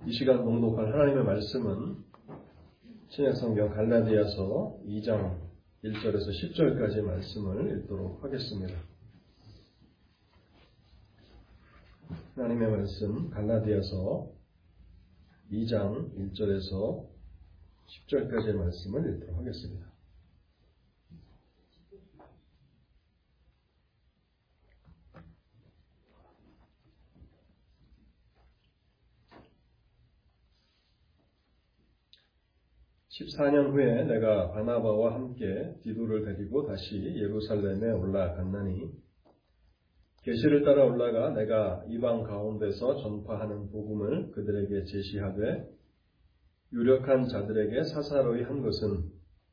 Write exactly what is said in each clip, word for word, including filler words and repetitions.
이 시간 봉독할 하나님의 말씀은 신약성경 갈라디아서 이 장 일 절에서 십 절까지 말씀을 읽도록 하겠습니다. 하나님의 말씀 갈라디아서 이 장 일 절에서 십 절까지의 말씀을 읽도록 하겠습니다. 십사 년 후에 내가 바나바와 함께 디도를 데리고 다시 예루살렘에 올라갔나니 계시를 따라 올라가 내가 이방 가운데서 전파하는 복음을 그들에게 제시하되 유력한 자들에게 사사로이 한 것은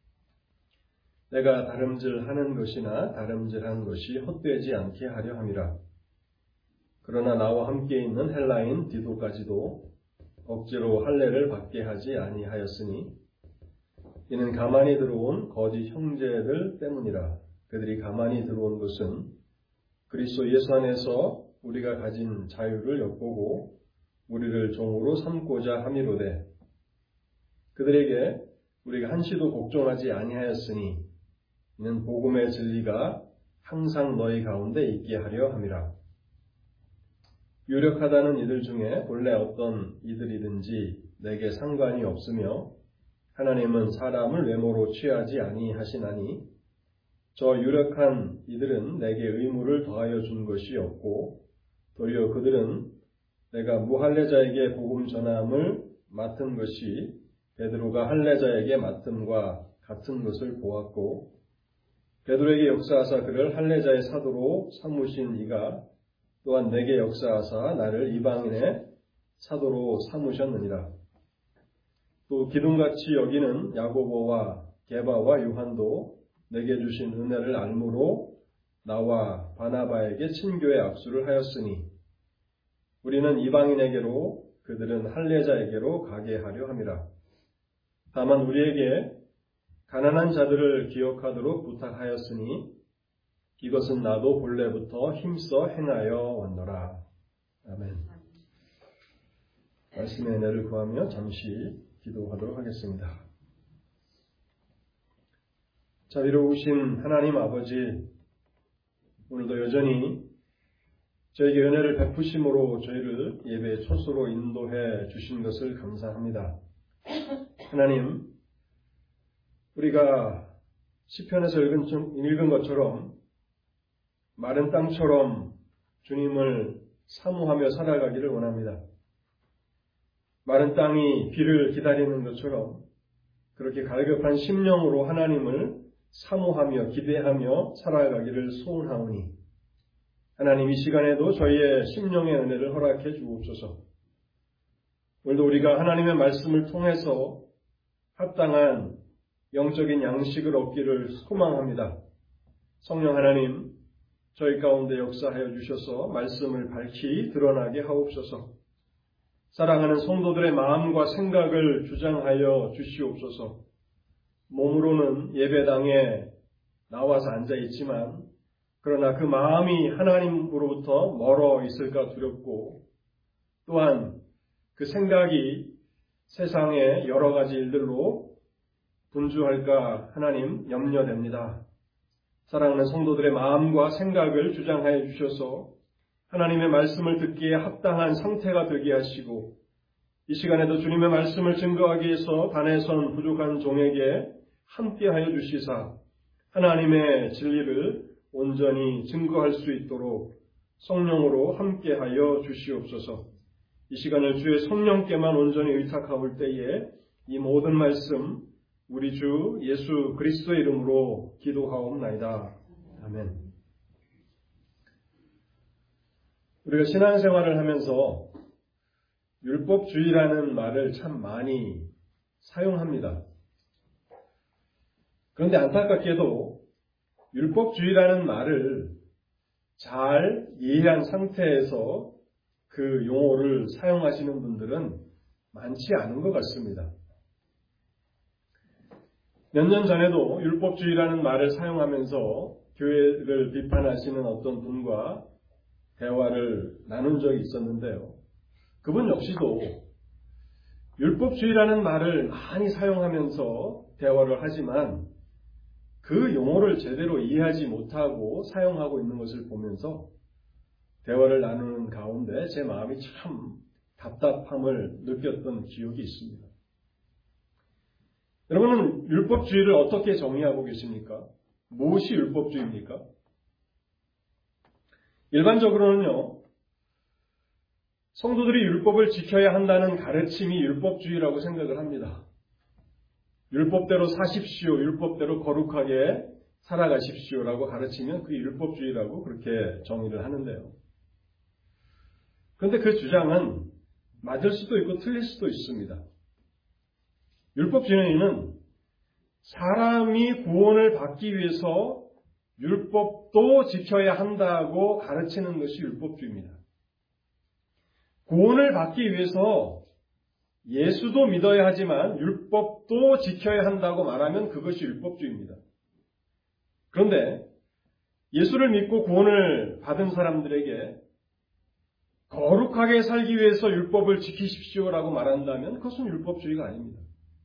내가 다름질하는 것이나 다름질한 것이 헛되지 않게 하려 함이라. 그러나 나와 함께 있는 헬라인 디도까지도 억지로 할례를 받게 하지 아니하였으니 이는 가만히 들어온 거짓 형제들 때문이라. 그들이 가만히 들어온 것은 그리스도 예수 안에서 우리가 가진 자유를 엿보고 우리를 종으로 삼고자 함이로되 그들에게 우리가 한시도 복종하지 아니하였으니 이는 복음의 진리가 항상 너희 가운데 있게 하려 함이라. 유력하다는 이들 중에 본래 어떤 이들이든지 내게 상관이 없으며 하나님은 사람을 외모로 취하지 아니하시나니 저 유력한 이들은 내게 의무를 더하여 준 것이 없고 도리어 그들은 내가 무할례자에게 복음 전함을 맡은 것이 베드로가 할례자에게 맡음과 같은 것을 보았고 베드로에게 역사하사 그를 할례자의 사도로 삼으신 이가 또한 내게 역사하사 나를 이방인의 사도로 삼으셨느니라. 또 기둥같이 여기는 야고보와 게바와 요한도 내게 주신 은혜를 알므로 나와 바나바에게 친교의 악수를 하였으니 우리는 이방인에게로 그들은 할례자에게로 가게 하려 함이라. 다만 우리에게 가난한 자들을 기억하도록 부탁하였으니 이것은 나도 본래부터 힘써 행하여 왔노라. 아멘. 말씀의 은혜를 구하며 잠시 기도하도록 하겠습니다. 자비로우신 하나님 아버지, 오늘도 여전히 저에게 은혜를 베푸심으로 저희를 예배의 초소로 인도해 주신 것을 감사합니다. 하나님, 우리가 시편에서 읽은, 읽은 것처럼 마른 땅처럼 주님을 사모하며 살아가기를 원합니다. 마른 땅이 비를 기다리는 것처럼 그렇게 갈급한 심령으로 하나님을 사모하며 기대하며 살아가기를 소원하오니 하나님 이 시간에도 저희의 심령의 은혜를 허락해 주옵소서. 오늘도 우리가 하나님의 말씀을 통해서 합당한 영적인 양식을 얻기를 소망합니다. 성령 하나님, 저희 가운데 역사하여 주셔서 말씀을 밝히 드러나게 하옵소서. 사랑하는 성도들의 마음과 생각을 주장하여 주시옵소서. 몸으로는 예배당에 나와서 앉아있지만 그러나 그 마음이 하나님으로부터 멀어 있을까 두렵고 또한 그 생각이 세상의 여러 가지 일들로 분주할까 하나님 염려됩니다. 사랑하는 성도들의 마음과 생각을 주장하여 주셔서 하나님의 말씀을 듣기에 합당한 상태가 되게 하시고 이 시간에도 주님의 말씀을 증거하기 위해서 단에 선 부족한 종에게 함께하여 주시사 하나님의 진리를 온전히 증거할 수 있도록 성령으로 함께하여 주시옵소서. 이 시간을 주의 성령께만 온전히 의탁하올 때에 이 모든 말씀 우리 주 예수 그리스도의 이름으로 기도하옵나이다. 아멘. 우리가 신앙생활을 하면서 율법주의라는 말을 참 많이 사용합니다. 그런데 안타깝게도 율법주의라는 말을 잘 이해한 상태에서 그 용어를 사용하시는 분들은 많지 않은 것 같습니다. 몇 년 전에도 율법주의라는 말을 사용하면서 교회를 비판하시는 어떤 분과 대화를 나눈 적이 있었는데요. 그분 역시도 율법주의라는 말을 많이 사용하면서 대화를 하지만 그 용어를 제대로 이해하지 못하고 사용하고 있는 것을 보면서 대화를 나누는 가운데 제 마음이 참 답답함을 느꼈던 기억이 있습니다. 여러분은 율법주의를 어떻게 정의하고 계십니까? 무엇이 율법주의입니까? 일반적으로는요, 성도들이 율법을 지켜야 한다는 가르침이 율법주의라고 생각을 합니다. 율법대로 사십시오, 율법대로 거룩하게 살아가십시오라고 가르치면 그게 율법주의라고 그렇게 정의를 하는데요. 그런데 그 주장은 맞을 수도 있고 틀릴 수도 있습니다. 율법주의는 사람이 구원을 받기 위해서 율법도 지켜야 한다고 가르치는 것이 율법주의입니다. 구원을 받기 위해서 예수도 믿어야 하지만 율법도 지켜야 한다고 말하면 그것이 율법주의입니다. 그런데 예수를 믿고 구원을 받은 사람들에게 거룩하게 살기 위해서 율법을 지키십시오라고 말한다면 그것은 율법주의가 아닙니다.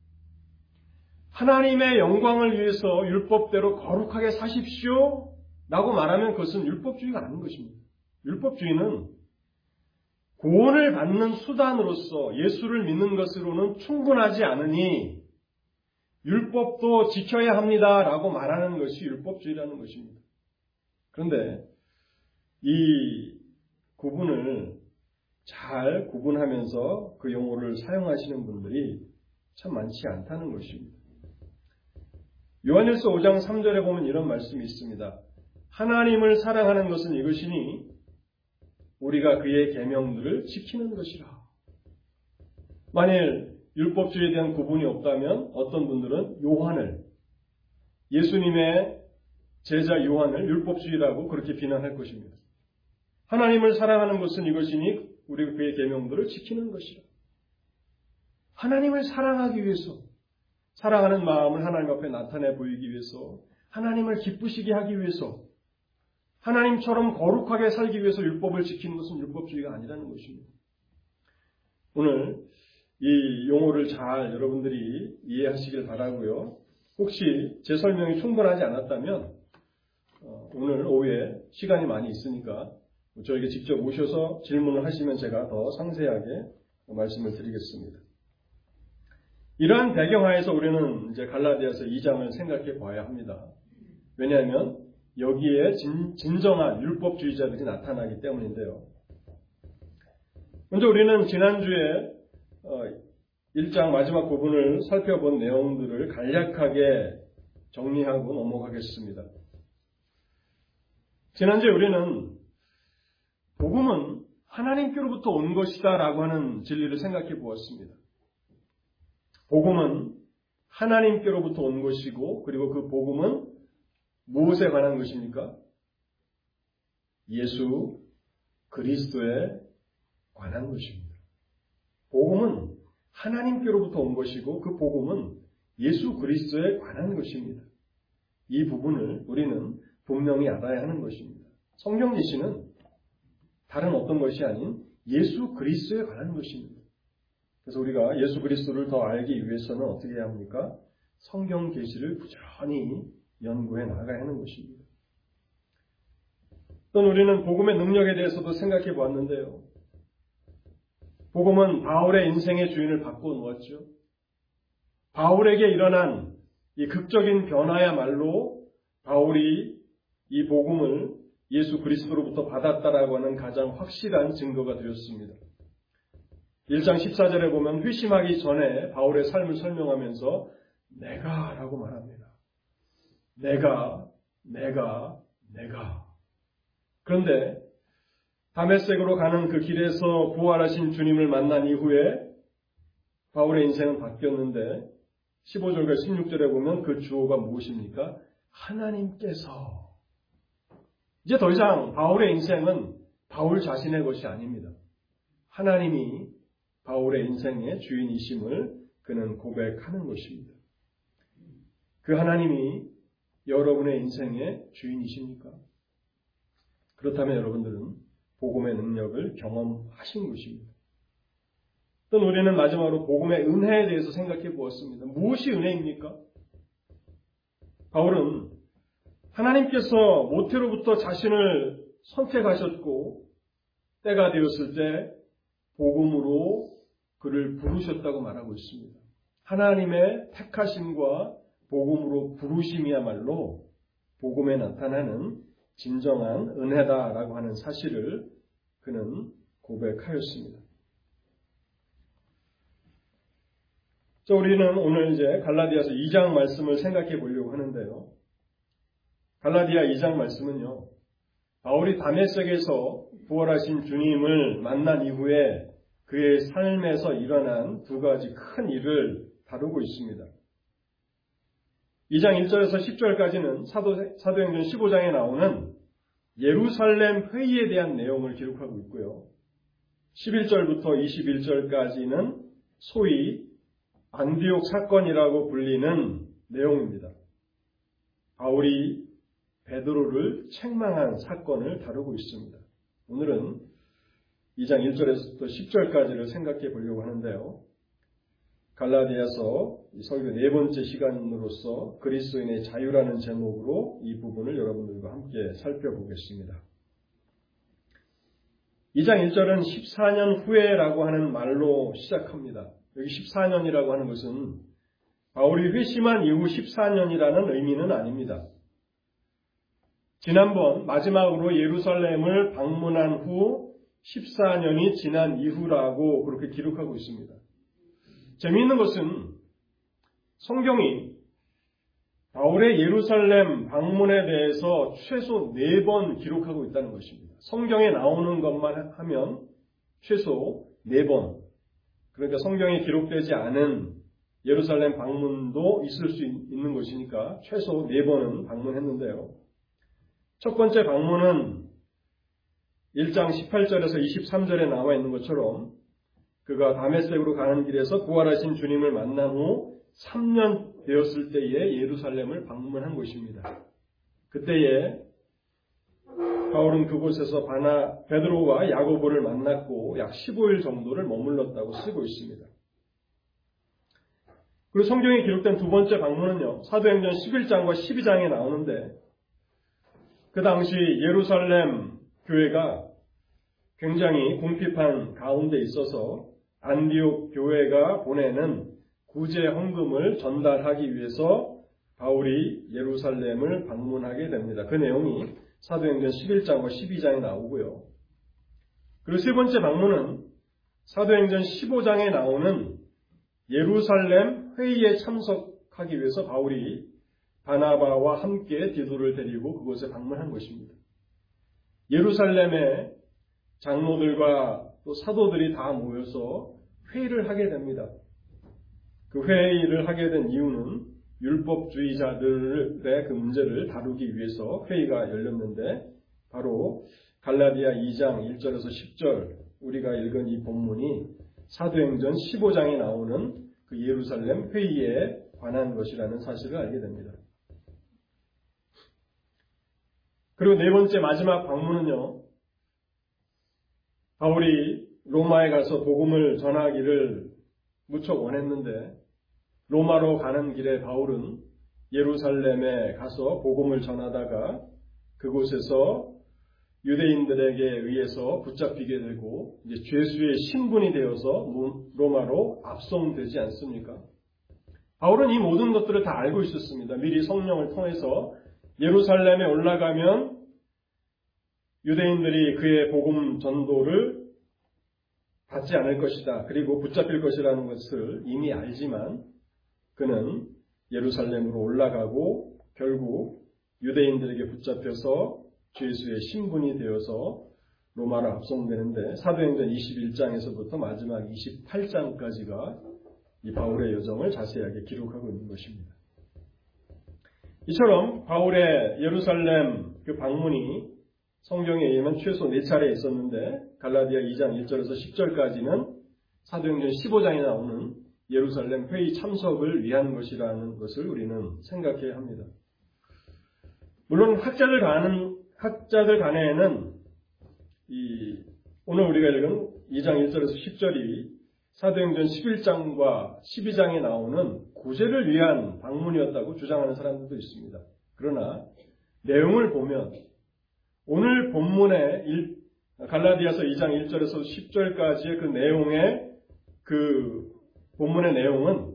하나님의 영광을 위해서 율법대로 거룩하게 사십시오 라고 말하면 그것은 율법주의가 아닌 것입니다. 율법주의는 구원을 받는 수단으로서 예수를 믿는 것으로는 충분하지 않으니 율법도 지켜야 합니다라고 말하는 것이 율법주의라는 것입니다. 그런데 이 구분을 잘 구분하면서 그 용어를 사용하시는 분들이 참 많지 않다는 것입니다. 요한일서 오 장 삼 절에 보면 이런 말씀이 있습니다. 하나님을 사랑하는 것은 이것이니 우리가 그의 계명들을 지키는 것이라. 만일 율법주의에 대한 구분이 없다면 어떤 분들은 요한을, 예수님의 제자 요한을 율법주의라고 그렇게 비난할 것입니다. 하나님을 사랑하는 것은 이것이니 우리가 그의 계명들을 지키는 것이라. 하나님을 사랑하기 위해서, 사랑하는 마음을 하나님 앞에 나타내 보이기 위해서, 하나님을 기쁘시게 하기 위해서, 하나님처럼 거룩하게 살기 위해서 율법을 지키는 것은 율법주의가 아니라는 것입니다. 오늘 이 용어를 잘 여러분들이 이해하시길 바라고요. 혹시 제 설명이 충분하지 않았다면 오늘 오후에 시간이 많이 있으니까 저에게 직접 오셔서 질문을 하시면 제가 더 상세하게 말씀을 드리겠습니다. 이러한 배경하에서 우리는 이제 갈라디아서 이 장을 생각해 봐야 합니다. 왜냐하면 여기에 진, 진정한 율법주의자들이 나타나기 때문인데요. 먼저 우리는 지난주에 일 장 마지막 부분을 살펴본 내용들을 간략하게 정리하고 넘어가겠습니다. 지난주에 우리는 복음은 하나님께로부터 온 것이다 라고 하는 진리를 생각해 보았습니다. 복음은 하나님께로부터 온 것이고 그리고 그 복음은 무엇에 관한 것입니까? 예수 그리스도에 관한 것입니다. 복음은 하나님께로부터 온 것이고 그 복음은 예수 그리스도에 관한 것입니다. 이 부분을 우리는 분명히 알아야 하는 것입니다. 성경 계시는 다른 어떤 것이 아닌 예수 그리스도에 관한 것입니다. 그래서 우리가 예수 그리스도를 더 알기 위해서는 어떻게 해야 합니까? 성경 계시를 부지런히 연구해 나가야 하는 것입니다. 또 우리는 복음의 능력에 대해서도 생각해 보았는데요. 복음은 바울의 인생의 주인을 바꾸어 놓았죠. 바울에게 일어난 이 극적인 변화야말로 바울이 이 복음을 예수 그리스도로부터 받았다라고 하는 가장 확실한 증거가 되었습니다. 일 장 십사 절에 보면 회심하기 전에 바울의 삶을 설명하면서 내가 라고 말합니다. 내가, 내가, 내가. 그런데 다메섹으로 가는 그 길에서 부활하신 주님을 만난 이후에 바울의 인생은 바뀌었는데 십오 절과 십육 절에 보면 그 주어가 무엇입니까? 하나님께서. 이제 더 이상 바울의 인생은 바울 자신의 것이 아닙니다. 하나님이 바울의 인생의 주인이심을 그는 고백하는 것입니다. 그 하나님이 여러분의 인생의 주인이십니까? 그렇다면 여러분들은 복음의 능력을 경험하신 것입니다. 또 우리는 마지막으로 복음의 은혜에 대해서 생각해 보았습니다. 무엇이 은혜입니까? 바울은 하나님께서 모태로부터 자신을 선택하셨고 때가 되었을 때 복음으로 그를 부르셨다고 말하고 있습니다. 하나님의 택하심과 복음으로 부르심이야말로 복음에 나타나는 진정한 은혜다라고 하는 사실을 그는 고백하였습니다. 자, 우리는 오늘 이제 갈라디아서 이 장 말씀을 생각해 보려고 하는데요. 갈라디아 이 장 말씀은요, 바울이 다메섹에서 부활하신 주님을 만난 이후에 그의 삶에서 일어난 두 가지 큰 일을 다루고 있습니다. 이 장 일 절에서 십 절까지는 사도, 사도행전 십오 장에 나오는 예루살렘 회의에 대한 내용을 기록하고 있고요. 십일 절부터 이십일 절까지는 소위 안디옥 사건이라고 불리는 내용입니다. 바울이 베드로를 책망한 사건을 다루고 있습니다. 오늘은 이 장 일 절에서부터 십 절까지를 생각해 보려고 하는데요. 갈라디아서 설교 네 번째 시간으로서 그리스도인의 자유라는 제목으로 이 부분을 여러분들과 함께 살펴보겠습니다. 이 장 일 절은 십사 년 후에라고 하는 말로 시작합니다. 여기 십사 년이라고 하는 것은 바울이 회심한 이후 십사 년이라는 의미는 아닙니다. 지난번 마지막으로 예루살렘을 방문한 후 십사 년이 지난 이후라고 그렇게 기록하고 있습니다. 재미있는 것은 성경이 바울의 예루살렘 방문에 대해서 최소 네 번 기록하고 있다는 것입니다. 성경에 나오는 것만 하면 최소 네 번, 그러니까 성경에 기록되지 않은 예루살렘 방문도 있을 수 있는 것이니까 최소 네 번은 방문했는데요. 첫 번째 방문은 일 장 십팔 절에서 이십삼 절에 나와 있는 것처럼 그가 다메섹으로 가는 길에서 부활하신 주님을 만난 후 삼 년 되었을 때에 예루살렘을 방문한 것입니다. 그때에 바울은 그곳에서 바나 베드로와 야고보를 만났고 약 십오 일 정도를 머물렀다고 쓰고 있습니다. 그리고 성경에 기록된 두 번째 방문은요, 사도행전 십일 장과 십이 장에 나오는데 그 당시 예루살렘 교회가 굉장히 궁핍한 가운데 있어서 안디옥 교회가 보내는 구제 헌금을 전달하기 위해서 바울이 예루살렘을 방문하게 됩니다. 그 내용이 사도행전 십일 장과 십이 장에 나오고요. 그리고 세 번째 방문은 사도행전 십오 장에 나오는 예루살렘 회의에 참석하기 위해서 바울이 바나바와 함께 디도를 데리고 그곳에 방문한 것입니다. 예루살렘에 장로들과 또 사도들이 다 모여서 회의를 하게 됩니다. 그 회의를 하게 된 이유는 율법주의자들의 그 문제를 다루기 위해서 회의가 열렸는데 바로 갈라디아 이 장 일 절에서 십 절 우리가 읽은 이 본문이 사도행전 십오 장에 나오는 그 예루살렘 회의에 관한 것이라는 사실을 알게 됩니다. 그리고 네 번째 마지막 방문은요, 바울이 로마에 가서 복음을 전하기를 무척 원했는데 로마로 가는 길에 바울은 예루살렘에 가서 복음을 전하다가 그곳에서 유대인들에게 의해서 붙잡히게 되고 이제 죄수의 신분이 되어서 로마로 압송되지 않습니까? 바울은 이 모든 것들을 다 알고 있었습니다. 미리 성령을 통해서 예루살렘에 올라가면 유대인들이 그의 복음 전도를 받지 않을 것이다. 그리고 붙잡힐 것이라는 것을 이미 알지만 그는 예루살렘으로 올라가고 결국 유대인들에게 붙잡혀서 죄수의 신분이 되어서 로마로 압송되는데 사도행전 이십일 장에서부터 마지막 이십팔 장까지가 이 바울의 여정을 자세하게 기록하고 있는 것입니다. 이처럼 바울의 예루살렘 그 방문이 성경에 의하면 최소 네 차례 있었는데 갈라디아 이 장 일 절에서 십 절까지는 사도행전 십오 장에 나오는 예루살렘 회의 참석을 위한 것이라는 것을 우리는 생각해야 합니다. 물론 학자들 간은 학자들 간에는 이 오늘 우리가 읽은 이 장 일 절에서 십 절이 사도행전 십일 장과 십이 장에 나오는 구제를 위한 방문이었다고 주장하는 사람들도 있습니다. 그러나 내용을 보면 오늘 본문의 갈라디아서 이 장 일 절에서 십 절까지의 그 내용의 그 본문의 내용은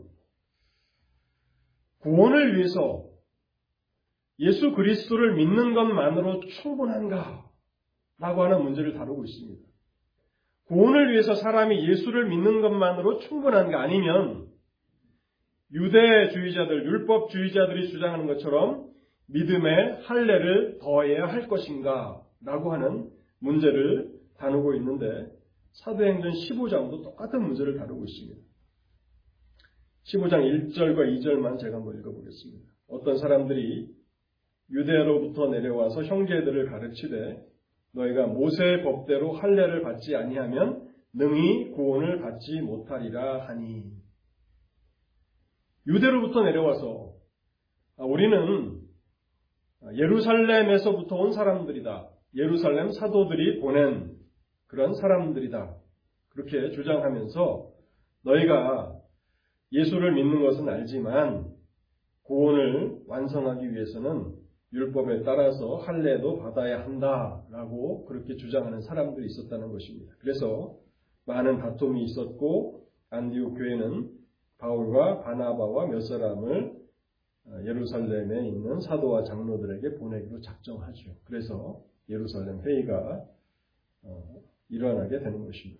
구원을 위해서 예수 그리스도를 믿는 것만으로 충분한가? 라고 하는 문제를 다루고 있습니다. 구원을 위해서 사람이 예수를 믿는 것만으로 충분한가? 아니면 유대주의자들, 율법주의자들이 주장하는 것처럼 믿음의 할례를 더해야 할 것인가? 라고 하는 문제를 다루고 있는데 사도행전 십오 장도 똑같은 문제를 다루고 있습니다. 십오 장 일 절과 이 절만 제가 한번 읽어보겠습니다. 어떤 사람들이 유대로부터 내려와서 형제들을 가르치되 너희가 모세의 법대로 할례를 받지 아니하면 능히 구원을 받지 못하리라 하니. 유대로부터 내려와서 우리는 예루살렘에서부터 온 사람들이다. 예루살렘 사도들이 보낸 그런 사람들이다. 그렇게 주장하면서 너희가 예수를 믿는 것은 알지만 구원을 완성하기 위해서는 율법에 따라서 할례도 받아야 한다라고 그렇게 주장하는 사람들이 있었다는 것입니다. 그래서 많은 다툼이 있었고 안디옥 교회는 바울과 바나바와 몇 사람을 예루살렘에 있는 사도와 장로들에게 보내기로 작정하죠. 그래서 예루살렘 회의가 일어나게 되는 것입니다.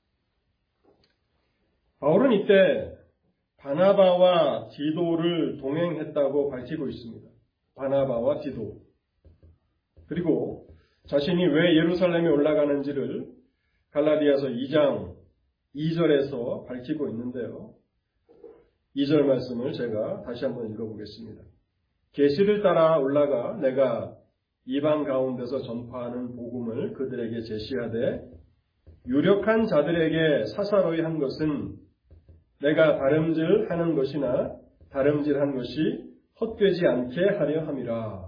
바울은 이때 바나바와 디도를 동행했다고 밝히고 있습니다. 바나바와 디도. 그리고 자신이 왜 예루살렘에 올라가는지를 갈라디아서 이 장 이 절에서 밝히고 있는데요. 이 절 말씀을 제가 다시 한번 읽어보겠습니다. 계시를 따라 올라가 내가 이방 가운데서 전파하는 복음을 그들에게 제시하되 유력한 자들에게 사사로이 한 것은 내가 다름질하는 것이나 다름질한 것이 헛되지 않게 하려 함이라.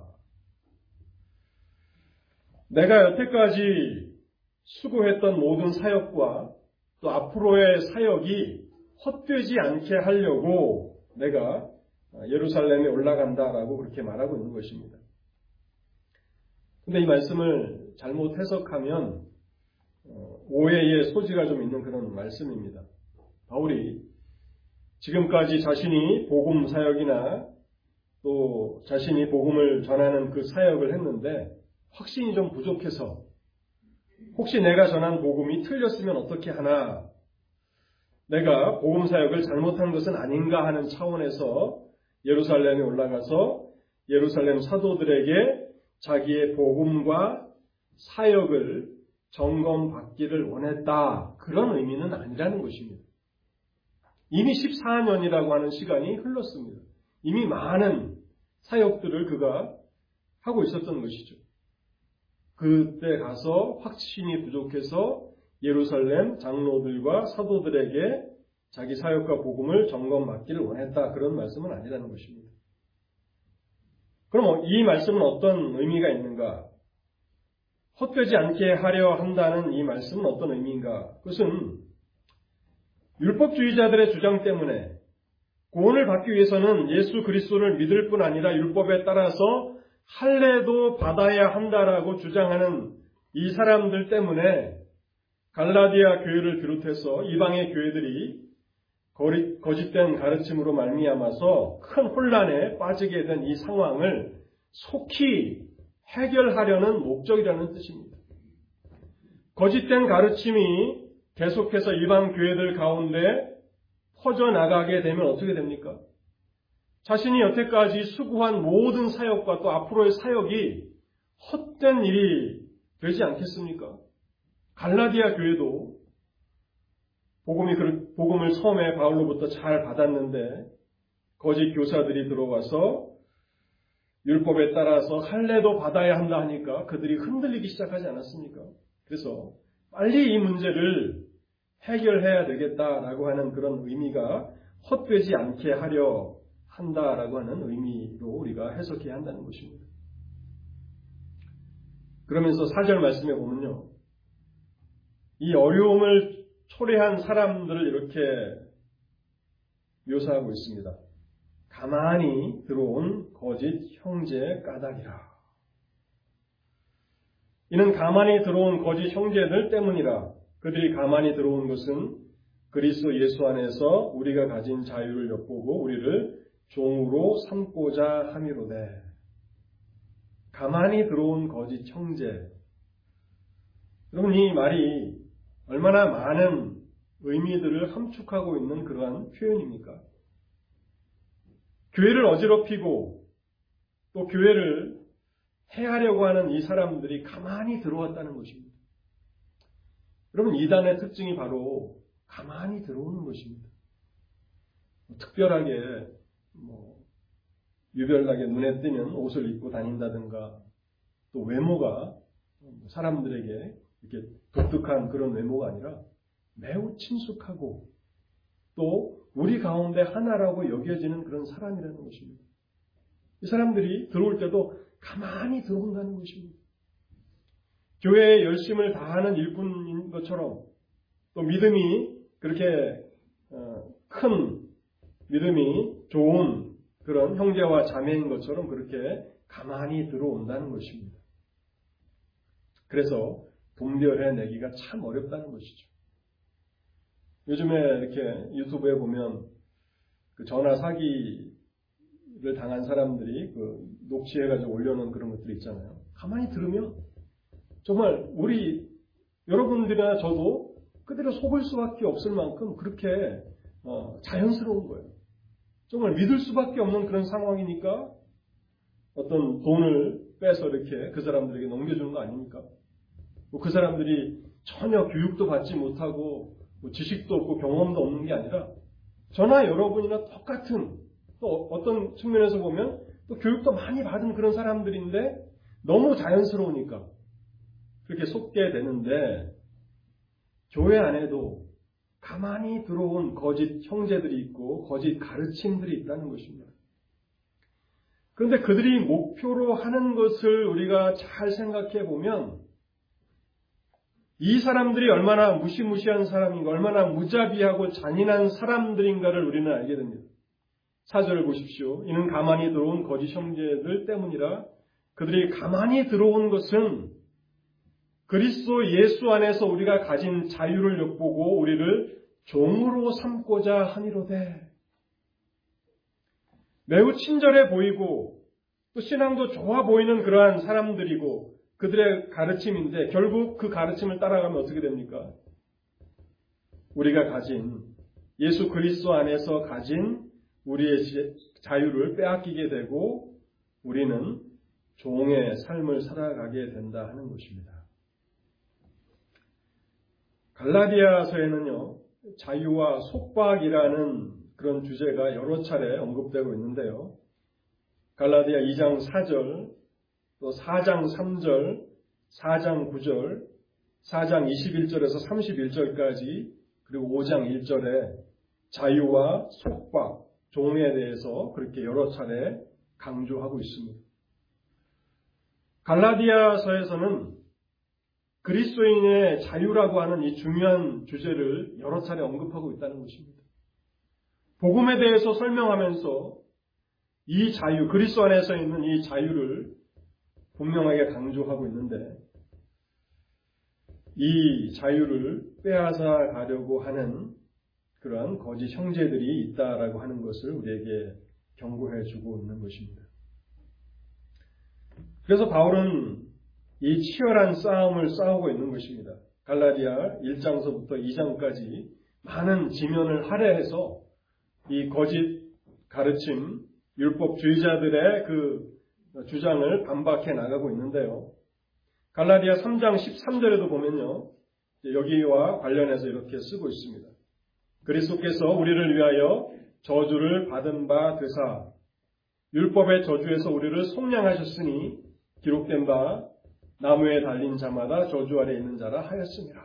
내가 여태까지 수고했던 모든 사역과 또 앞으로의 사역이 헛되지 않게 하려고 내가 예루살렘에 올라간다라고 그렇게 말하고 있는 것입니다. 그런데 이 말씀을 잘못 해석하면 오해의 소지가 좀 있는 그런 말씀입니다. 바울이 지금까지 자신이 복음 사역이나 또 자신이 복음을 전하는 그 사역을 했는데 확신이 좀 부족해서 혹시 내가 전한 복음이 틀렸으면 어떻게 하나, 내가 복음 사역을 잘못한 것은 아닌가 하는 차원에서 예루살렘에 올라가서 예루살렘 사도들에게 자기의 복음과 사역을 점검받기를 원했다. 그런 의미는 아니라는 것입니다. 이미 십사 년이라고 하는 시간이 흘렀습니다. 이미 많은 사역들을 그가 하고 있었던 것이죠. 그때 가서 확신이 부족해서 예루살렘 장로들과 사도들에게 자기 사역과 복음을 점검받기를 원했다. 그런 말씀은 아니라는 것입니다. 그럼 이 말씀은 어떤 의미가 있는가? 헛되지 않게 하려 한다는 이 말씀은 어떤 의미인가? 그것은 율법주의자들의 주장 때문에 구원을 받기 위해서는 예수 그리스도를 믿을 뿐 아니라 율법에 따라서 할례도 받아야 한다라고 주장하는 이 사람들 때문에 갈라디아 교회를 비롯해서 이방의 교회들이 거짓된 가르침으로 말미암아서 큰 혼란에 빠지게 된 이 상황을 속히 해결하려는 목적이라는 뜻입니다. 거짓된 가르침이 계속해서 이방 교회들 가운데 퍼져나가게 되면 어떻게 됩니까? 자신이 여태까지 수고한 모든 사역과 또 앞으로의 사역이 헛된 일이 되지 않겠습니까? 갈라디아 교회도 복음이, 복음을 처음에 바울로부터 잘 받았는데 거짓 교사들이 들어와서 율법에 따라서 할례도 받아야 한다 하니까 그들이 흔들리기 시작하지 않았습니까? 그래서 빨리 이 문제를 해결해야 되겠다라고 하는 그런 의미가 헛되지 않게 하려 한다라고 하는 의미로 우리가 해석해야 한다는 것입니다. 그러면서 사 절 말씀에 보면요, 이 어려움을 초래한 사람들을 이렇게 묘사하고 있습니다. 가만히 들어온 거짓 형제 까닭이라. 이는 가만히 들어온 거짓 형제들 때문이라. 그들이 가만히 들어온 것은 그리스도 예수 안에서 우리가 가진 자유를 엿보고 우리를 종으로 삼고자 함이로되. 가만히 들어온 거짓 형제. 여러분, 이 말이 얼마나 많은 의미들을 함축하고 있는 그러한 표현입니까? 교회를 어지럽히고 또 교회를 해하려고 하는 이 사람들이 가만히 들어왔다는 것입니다. 여러분, 이단의 특징이 바로 가만히 들어오는 것입니다. 특별하게 뭐 유별나게 눈에 띄는 옷을 입고 다닌다든가 또 외모가 사람들에게 이렇게 독특한 그런 외모가 아니라 매우 친숙하고 또 우리 가운데 하나라고 여겨지는 그런 사람이라는 것입니다. 이 사람들이 들어올 때도 가만히 들어온다는 것입니다. 교회에 열심을 다하는 일꾼인 것처럼 또 믿음이 그렇게 큰 믿음이 좋은 그런 형제와 자매인 것처럼 그렇게 가만히 들어온다는 것입니다. 그래서 분별해 내기가 참 어렵다는 것이죠. 요즘에 이렇게 유튜브에 보면 그 전화 사기를 당한 사람들이 그 녹취해가지고 올려놓은 그런 것들이 있잖아요. 가만히 들으면 정말 우리 여러분들이나 저도 그대로 속을 수밖에 없을 만큼 그렇게 어, 자연스러운 거예요. 정말 믿을 수밖에 없는 그런 상황이니까 어떤 돈을 빼서 이렇게 그 사람들에게 넘겨주는 거 아닙니까? 뭐 그 사람들이 전혀 교육도 받지 못하고 뭐 지식도 없고 경험도 없는 게 아니라 저나 여러분이나 똑같은 또 어떤 측면에서 보면 또 교육도 많이 받은 그런 사람들인데 너무 자연스러우니까 그렇게 속게 되는데 교회 안에도 가만히 들어온 거짓 형제들이 있고 거짓 가르침들이 있다는 것입니다. 그런데 그들이 목표로 하는 것을 우리가 잘 생각해 보면 이 사람들이 얼마나 무시무시한 사람인가, 얼마나 무자비하고 잔인한 사람들인가를 우리는 알게 됩니다. 사절을 보십시오. 이는 가만히 들어온 거짓 형제들 때문이라. 그들이 가만히 들어온 것은 그리스도 예수 안에서 우리가 가진 자유를 엿보고 우리를 종으로 삼고자 하니로되. 매우 친절해 보이고 또 신앙도 좋아 보이는 그러한 사람들이고 그들의 가르침인데 결국 그 가르침을 따라가면 어떻게 됩니까? 우리가 가진 예수 그리스도 안에서 가진 우리의 자유를 빼앗기게 되고 우리는 종의 삶을 살아가게 된다 하는 것입니다. 갈라디아서에는요, 자유와 속박이라는 그런 주제가 여러 차례 언급되고 있는데요. 갈라디아 이 장 사 절, 또 사 장 삼 절, 사 장 구 절, 사 장 이십일 절에서 삼십일 절까지 그리고 오 장 일 절에 자유와 속박, 종에 대해서 그렇게 여러 차례 강조하고 있습니다. 갈라디아서에서는 그리스도인의 자유라고 하는 이 중요한 주제를 여러 차례 언급하고 있다는 것입니다. 복음에 대해서 설명하면서 이 자유, 그리스도 안에서 있는 이 자유를 분명하게 강조하고 있는데 이 자유를 빼앗아 가려고 하는 그러한 거짓 형제들이 있다라고 하는 것을 우리에게 경고해 주고 있는 것입니다. 그래서 바울은 이 치열한 싸움을 싸우고 있는 것입니다. 갈라디아 일 장서부터 이 장까지 많은 지면을 할애해서 이 거짓 가르침, 율법주의자들의 그 주장을 반박해 나가고 있는데요. 갈라디아 삼 장 십삼 절에도 보면요, 여기와 관련해서 이렇게 쓰고 있습니다. 그리스도께서 우리를 위하여 저주를 받은 바 되사 율법의 저주에서 우리를 속량하셨으니 기록된 바 나무에 달린 자마다 저주 아래 있는 자라 하였습니다.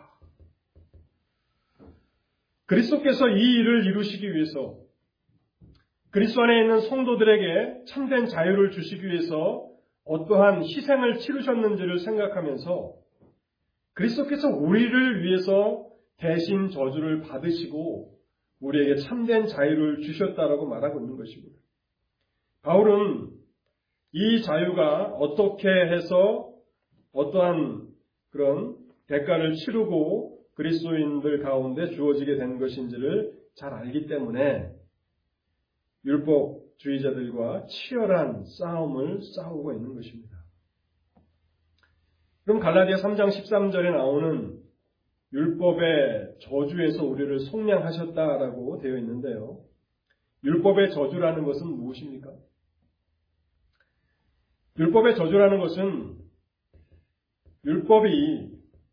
그리스도께서 이 일을 이루시기 위해서 그리스도 안에 있는 성도들에게 참된 자유를 주시기 위해서 어떠한 희생을 치르셨는지를 생각하면서 그리스도께서 우리를 위해서 대신 저주를 받으시고 우리에게 참된 자유를 주셨다라고 말하고 있는 것입니다. 바울은 이 자유가 어떻게 해서 어떠한 그런 대가를 치르고 그리스도인들 가운데 주어지게 된 것인지를 잘 알기 때문에 율법주의자들과 치열한 싸움을 싸우고 있는 것입니다. 그럼 갈라디아 삼 장 십삼 절에 나오는 율법의 저주에서 우리를 속량하셨다라고 되어 있는데요. 율법의 저주라는 것은 무엇입니까? 율법의 저주라는 것은 율법이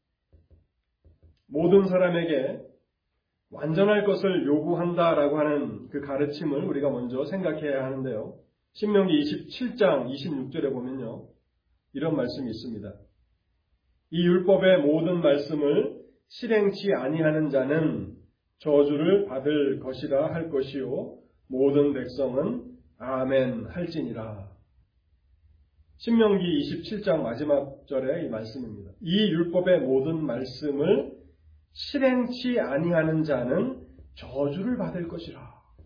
모든 사람에게 완전할 것을 요구한다라고 하는 그 가르침을 우리가 먼저 생각해야 하는데요. 신명기 이십칠 장 이십육 절에 보면요. 이런 말씀이 있습니다. 이 율법의 모든 말씀을 실행치 아니하는 자는 저주를 받을 것이라 할 것이요 모든 백성은 아멘 할지니라. 신명기 이십칠 장 마지막 절의 이 말씀입니다. 이 율법의 모든 말씀을 실행치 아니하는 자는 저주를 받을 것이라.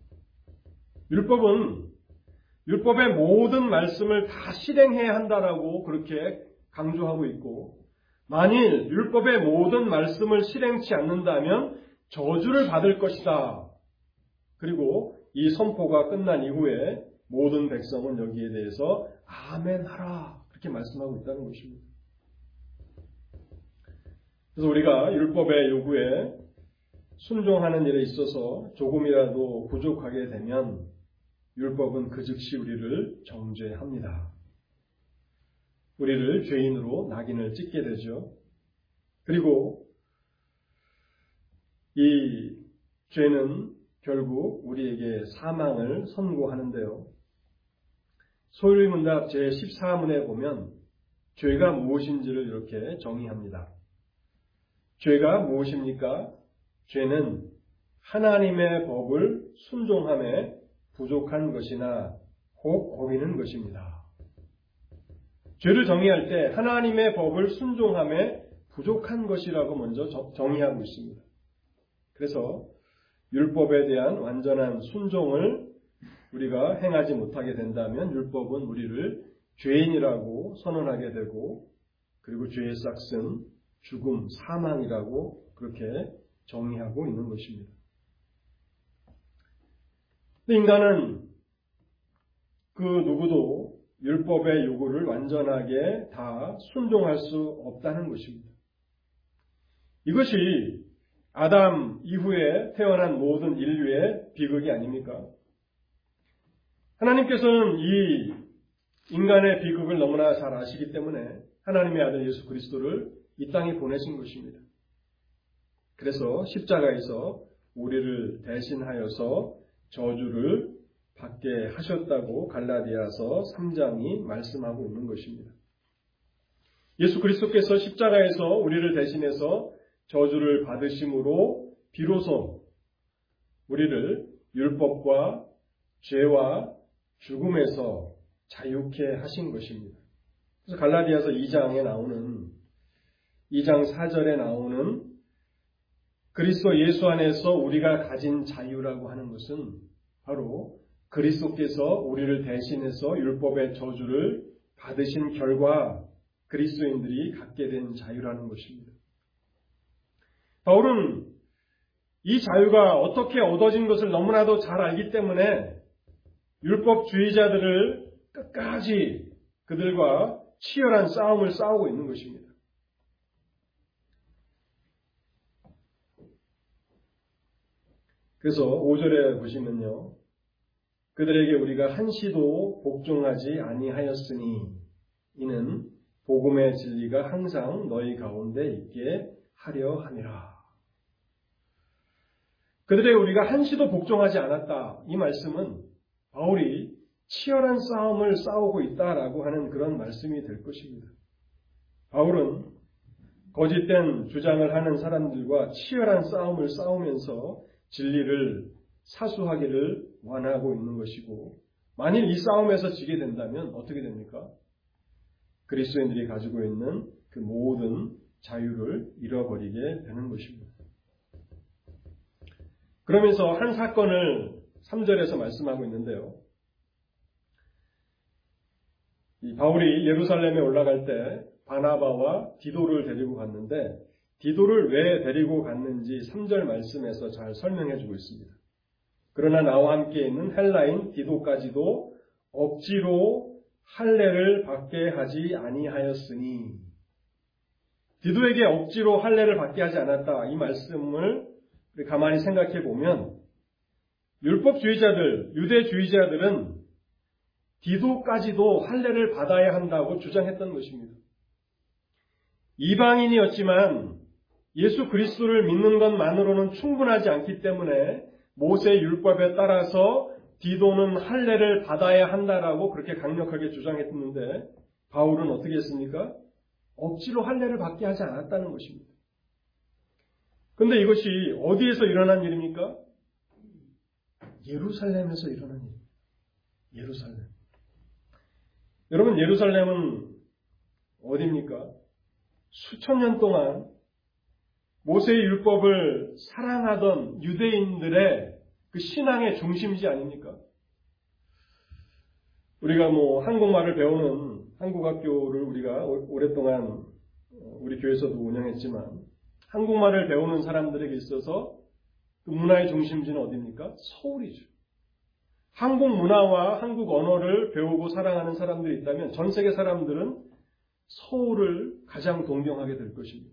율법은 율법의 모든 말씀을 다 실행해야 한다라고 그렇게 강조하고 있고, 만일 율법의 모든 말씀을 실행치 않는다면 저주를 받을 것이다. 그리고 이 선포가 끝난 이후에 모든 백성은 여기에 대해서 아멘 하라 그렇게 말씀하고 있다는 것입니다. 그래서 우리가 율법의 요구에 순종하는 일에 있어서 조금이라도 부족하게 되면 율법은 그 즉시 우리를 정죄합니다. 우리를 죄인으로 낙인을 찍게 되죠. 그리고 이 죄는 결국 우리에게 사망을 선고하는데요. 소유문답 제십사 문에 보면 죄가 무엇인지를 이렇게 정의합니다. 죄가 무엇입니까? 죄는 하나님의 법을 순종함에 부족한 것이나 혹 어기는 것입니다. 죄를 정의할 때 하나님의 법을 순종함에 부족한 것이라고 먼저 정의하고 있습니다. 그래서 율법에 대한 완전한 순종을 우리가 행하지 못하게 된다면 율법은 우리를 죄인이라고 선언하게 되고, 그리고 죄의 싹은 죽음, 사망이라고 그렇게 정의하고 있는 것입니다. 인간은 그 누구도 율법의 요구를 완전하게 다 순종할 수 없다는 것입니다. 이것이 아담 이후에 태어난 모든 인류의 비극이 아닙니까? 하나님께서는 이 인간의 비극을 너무나 잘 아시기 때문에 하나님의 아들 예수 그리스도를 이 땅에 보내신 것입니다. 그래서 십자가에서 우리를 대신하여서 저주를 받게 하셨다고 갈라디아서 삼 장이 말씀하고 있는 것입니다. 예수 그리스도께서 십자가에서 우리를 대신해서 저주를 받으심으로 비로소 우리를 율법과 죄와 죽음에서 자유케 하신 것입니다. 그래서 갈라디아서 이 장에 나오는 이 장 사 절에 나오는 그리스도 예수 안에서 우리가 가진 자유라고 하는 것은 바로 그리스도께서 우리를 대신해서 율법의 저주를 받으신 결과 그리스도인들이 갖게 된 자유라는 것입니다. 바울은 이 자유가 어떻게 얻어진 것을 너무나도 잘 알기 때문에 율법주의자들을 끝까지 그들과 치열한 싸움을 싸우고 있는 것입니다. 그래서 오 절에 보시면요. 그들에게 우리가 한시도 복종하지 아니하였으니 이는 복음의 진리가 항상 너희 가운데 있게 하려 함이라. 그들에게 우리가 한시도 복종하지 않았다. 이 말씀은 바울이 치열한 싸움을 싸우고 있다라고 하는 그런 말씀이 될 것입니다. 바울은 거짓된 주장을 하는 사람들과 치열한 싸움을 싸우면서 진리를 사수하기를 원하고 있는 것이고, 만일 이 싸움에서 지게 된다면 어떻게 됩니까? 그리스도인들이 가지고 있는 그 모든 자유를 잃어버리게 되는 것입니다. 그러면서 한 사건을 삼 절에서 말씀하고 있는데요. 이 바울이 예루살렘에 올라갈 때 바나바와 디도를 데리고 갔는데 디도를 왜 데리고 갔는지 삼 절 말씀에서 잘 설명해 주고 있습니다. 그러나 나와 함께 있는 헬라인 디도까지도 억지로 할례를 받게 하지 아니하였으니, 디도에게 억지로 할례를 받게 하지 않았다. 이 말씀을 가만히 생각해 보면 율법주의자들, 유대주의자들은 디도까지도 할례를 받아야 한다고 주장했던 것입니다. 이방인이었지만 예수 그리스도를 믿는 것만으로는 충분하지 않기 때문에 모세 율법에 따라서 디도는 할례를 받아야 한다라고 그렇게 강력하게 주장했는데 바울은 어떻게 했습니까? 억지로 할례를 받게 하지 않았다는 것입니다. 그런데 이것이 어디에서 일어난 일입니까? 예루살렘에서 일어난 일입니다. 예루살렘. 여러분, 예루살렘은 어디입니까? 수천 년 동안 모세의 율법을 사랑하던 유대인들의 그 신앙의 중심지 아닙니까? 우리가 뭐 한국말을 배우는 한국학교를 우리가 오랫동안 우리 교회에서도 운영했지만 한국말을 배우는 사람들에게 있어서 그 문화의 중심지는 어디입니까? 서울이죠. 한국 문화와 한국 언어를 배우고 사랑하는 사람들이 있다면 전 세계 사람들은 서울을 가장 동경하게 될 것입니다.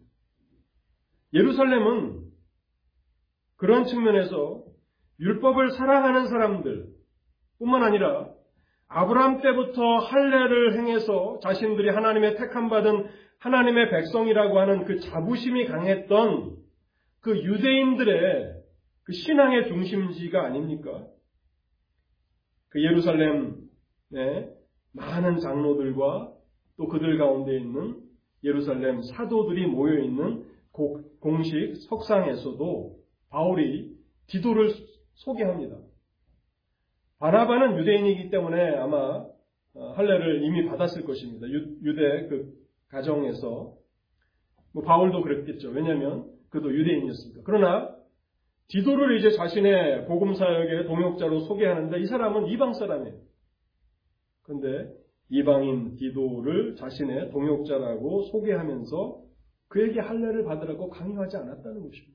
예루살렘은 그런 측면에서 율법을 사랑하는 사람들 뿐만 아니라 아브라함 때부터 할례를 행해서 자신들이 하나님의 택함받은 하나님의 백성이라고 하는 그 자부심이 강했던 그 유대인들의 그 신앙의 중심지가 아닙니까? 그 예루살렘의 많은 장로들과 또 그들 가운데 있는 예루살렘 사도들이 모여있는 공식 석상에서도 바울이 디도를 소개합니다. 바나바는 유대인이기 때문에 아마 할례를 이미 받았을 것입니다. 유대 그 가정에서. 뭐 바울도 그랬겠죠. 왜냐하면 그도 유대인이었으니까. 그러나 디도를 이제 자신의 복음 사역의 동역자로 소개하는데 이 사람은 이방 사람이에요. 그런데 이방인 디도를 자신의 동역자라고 소개하면서 그에게 할례를 받으라고 강요하지 않았다는 것입니다.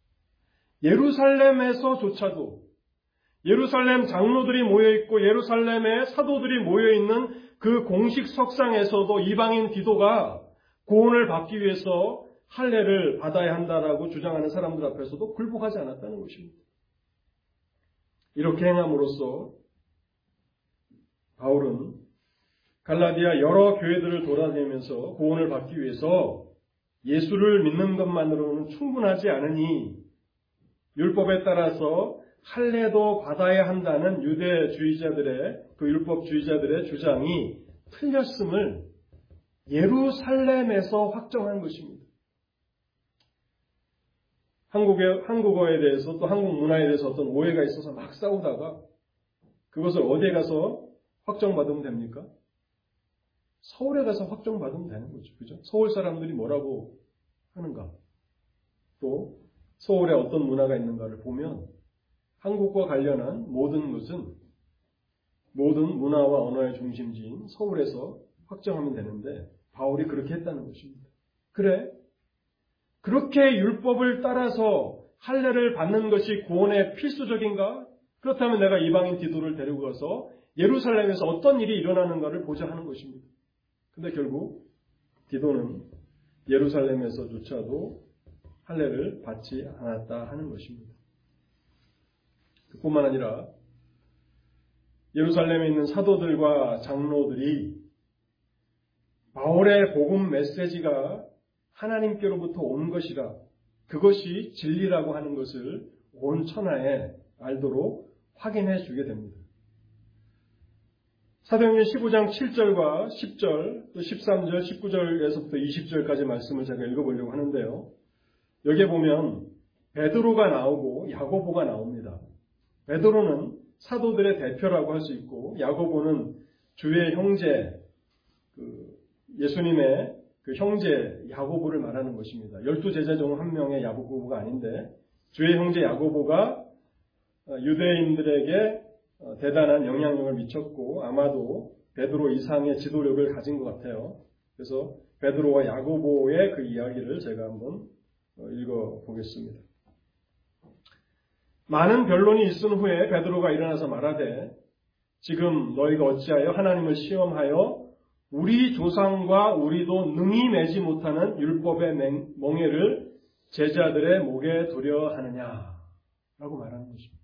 예루살렘에서조차도 예루살렘 장로들이 모여있고 예루살렘의 사도들이 모여있는 그 공식 석상에서도 이방인 디도가 구원을 받기 위해서 할례를 받아야 한다라고 주장하는 사람들 앞에서도 굴복하지 않았다는 것입니다. 이렇게 행함으로써 바울은 갈라디아 여러 교회들을 돌아다니면서 구원을 받기 위해서 예수를 믿는 것만으로는 충분하지 않으니 율법에 따라서 할례도 받아야 한다는 유대주의자들의 그 율법주의자들의 주장이 틀렸음을 예루살렘에서 확정한 것입니다. 한국의, 한국어에 대해서 또 한국 문화에 대해서 어떤 오해가 있어서 막 싸우다가 그것을 어디에 가서 확정받으면 됩니까? 서울에 가서 확정받으면 되는 거죠. 그죠? 서울 사람들이 뭐라고 하는가? 또 서울에 어떤 문화가 있는가를 보면 한국과 관련한 모든 것은 모든 문화와 언어의 중심지인 서울에서 확정하면 되는데 바울이 그렇게 했다는 것입니다. 그래? 그렇게 율법을 따라서 할례를 받는 것이 구원의 필수적인가? 그렇다면 내가 이방인 디도를 데리고 가서 예루살렘에서 어떤 일이 일어나는가를 보자 하는 것입니다. 근데 결국 디도는 예루살렘에서조차도 할례를 받지 않았다 하는 것입니다. 그뿐만 아니라 예루살렘에 있는 사도들과 장로들이 바울의 복음 메시지가 하나님께로부터 온 것이라 그것이 진리라고 하는 것을 온 천하에 알도록 확인해 주게 됩니다. 사도행전 십오 장 칠 절과 십 절, 또 십삼 절, 십구 절에서부터 이십 절까지 말씀을 제가 읽어보려고 하는데요. 여기에 보면 베드로가 나오고 야고보가 나옵니다. 베드로는 사도들의 대표라고 할 수 있고 야고보는 주의 형제, 그 예수님의 그 형제 야고보를 말하는 것입니다. 열두 제자 중 한 명의 야고보가 아닌데 주의 형제 야고보가 유대인들에게 대단한 영향력을 미쳤고 아마도 베드로 이상의 지도력을 가진 것 같아요. 그래서 베드로와 야고보의 그 이야기를 제가 한번 읽어보겠습니다. 많은 변론이 있은 후에 베드로가 일어나서 말하되 지금 너희가 어찌하여 하나님을 시험하여 우리 조상과 우리도 능히 매지 못하는 율법의 멍에를 제자들의 목에 두려 하느냐 라고 말하는 것입니다.